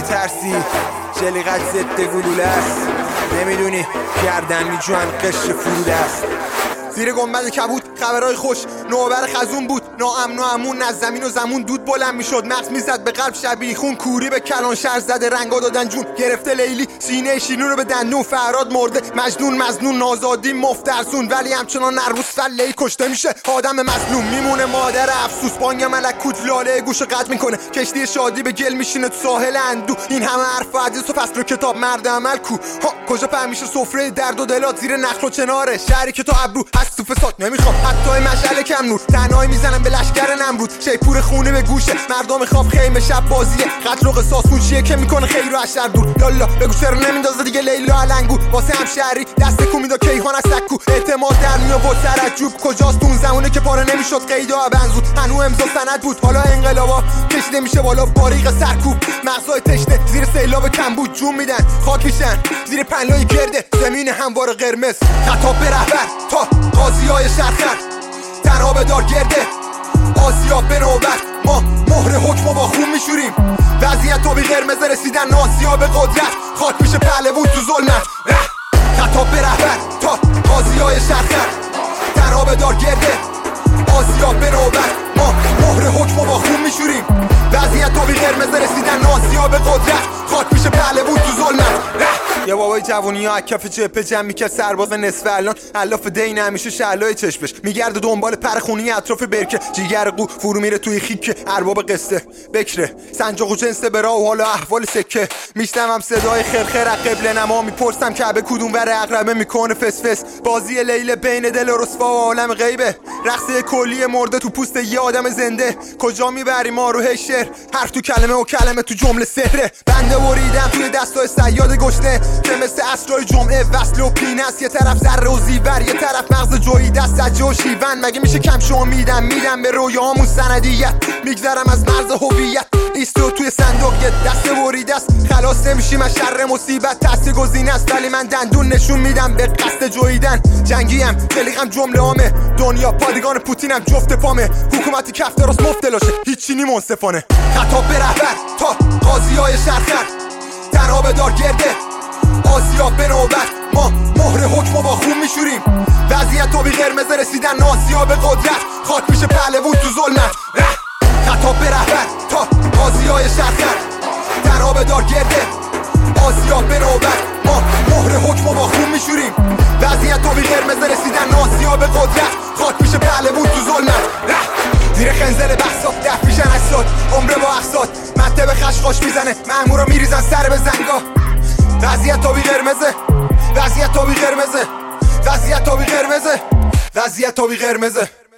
میترسی جلیقت ضد گلوله است، نمیدونی گردن میجوان قشر فروده است. زیر گنبد کبود خبرهای خوش، نوبر خزون بود، ناامن و امون از زمین و زمون دود بلند میشد، مغز میزد به قلب شبیه خون، کوری به کلان شهر زده، رنگا دادن جون، گرفته لیلی سینه شیرین رو به دندون، فراد مرده مجنون مظنون، نازادی مفترسون، ولی همچنان نروس فله کشته میشه آدم مظلوم، میمونه مادر افسوس، بانگ ملکوت لاله گوشو قطع میکنه، کشتی شادی به گل میشینه تو ساحل اندو، این همه حرف و حدیث و فصل و کتاب مرد عمل کو، کجا فهمیشه سفره درد و دلات زیر نخل و چناره، شهری که تو ابرو هست تو فساد، نمیخوام حتی مشعل کم نور، تنهایی میزنم به لشکر نمرود، شیپور خونه به گوشه مردم خواب، خیمه شب بازیه، قتل و قصاص کوچیه که میکنه خیر و اشر دور، یالا بگو چرا نمیندازه دیگه لیلا علنگو، واسه همشهری دست کو میدا کیهان از سکو، اعتماد در میآورد سرجوب، کجاست اون زمونه که پاره نمیشد قیدا بنزود، هنو امضا سند بود، حالا انقلابا کشیده میشه بالا باریق سرکوب، مغزای تشنه زیر سیلاب کمبود جون میدن، خاک میشن زیر پنلای گرده زمین هموار قرمز، خطاب به رهبر تا قاضیای شرخر، تنها به دار گرده آسیاب به نوبت، ما مهر حکم با خون میشوریم، وضعیت تا بی قرمز رسیدن آسیاب قدرت، خاک میشه پهلوون تو ظلمت، خطاب به رهبر تا قاضیای شرخر، تنها به دار گرده آسیاب به نوبت، ما مهر حکم با خون میشوریم، وضعیت تا بی قرمز رسیدن آسیاب قدرت، خاک میشه پهلوون تو ظلمت. یه بابای جوونی ها کف جبهه جمع میکرد سرباز نصف الان، علاف دین همیشه شعلای چشمش، میگرده دنبال پرخونی اطراف برکه، جیگر قو فرو میره توی خیک ارباب قصه، بکره سنجاق و جنسه برا و حالا احوال سکه، میشنوم صدای خرخر از قبله نما، میپرسم کعبه کدوم ور عقربه میکنه فسفس، بازی لیل بین دل و رسوا و عالم غیبه، رقصه کلی مرده تو پوست یه آدم زنده، کجا میبری ما رو هی شعر، حرف تو کلمه و کلمه تو جمله سحره، بنده بریدم توی دستای صیاد گشنه که مثل عصرهای جمعه وصل و پینست، یه طرف ذره و زیور یه طرف مغز جویی دست سجه و شیون، مگه میشه کم شو میدم به رویاهامون سندیت، میگذرم از مرز هویت، ایستو توی صندوق یه دست بریده است، خلاص نمیشیم از شر مصیبت، تست گزینه است ولی من دندون نشون میدم به قصد جویدن، جنگیم خلیقم جمله عامه، دنیا پادگان پوتینم جفت پامه، حکومتی کف درست مفتلاشه هیچی نی منصفانه، خطاب به رهبر تا قاضیای شرخر، تنها به دار گرده آسیاب به نوبت، ما مهر حکم با خون میشوریم، وضعیت تا بی قرمز رسیدن آسیاب قدرت، خاک میشه پهلوون تو ظلمت، خطاب به رهبر تا قاضیای شرخر، تنها به دار گرده آسیاب به نوبت، ما مهر حکم با خون میشوریم، وضعیت تا بی قرمز رسیدن آسیاب قدرت، خاک میشه پهلوون تو ظلمت، زیر خنزل بحثات دف میشن اجساد، عمره با اقساط مته به خشخاش میزنه، مأمورا میریزن سر به زنگا، وضعیت تا بی قرمزه، وضعیت تا بی قرمزه، وضعیت تا بی قرمزه، وضعیت تا بی قرمزه.